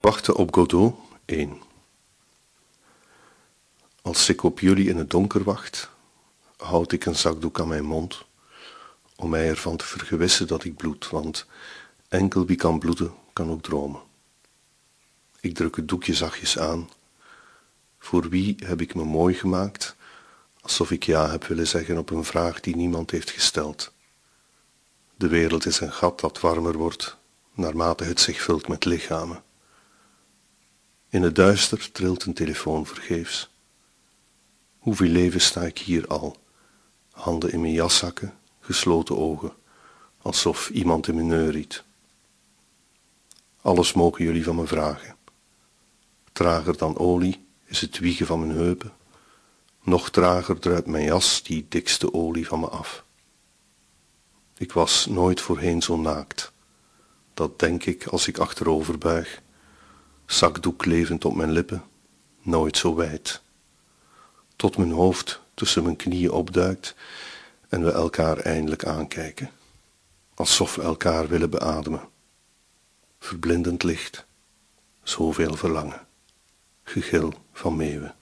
Wachten op Godot 1. Als ik op jullie in het donker wacht, houd ik een zakdoek aan mijn mond, om mij ervan te vergewissen dat ik bloed, want enkel wie kan bloeden, kan ook dromen. Ik druk het doekje zachtjes aan. Voor wie heb ik me mooi gemaakt, alsof ik ja heb willen zeggen op een vraag die niemand heeft gesteld. De wereld is een gat dat warmer wordt, naarmate het zich vult met lichamen. In het duister trilt een telefoon vergeefs. Hoeveel leven sta ik hier al, handen in mijn jaszakken, gesloten ogen, alsof iemand in me neuriet. Alles mogen jullie van me vragen. Trager dan olie is het wiegen van mijn heupen, nog trager druipt mijn jas die dikste olie van me af. Ik was nooit voorheen zo naakt, dat denk ik als ik achterover buig, zakdoek levend op mijn lippen, nooit zo wijd. Tot mijn hoofd tussen mijn knieën opduikt en we elkaar eindelijk aankijken, alsof we elkaar willen beademen. Verblindend licht, zoveel verlangen, gegil van meeuwen.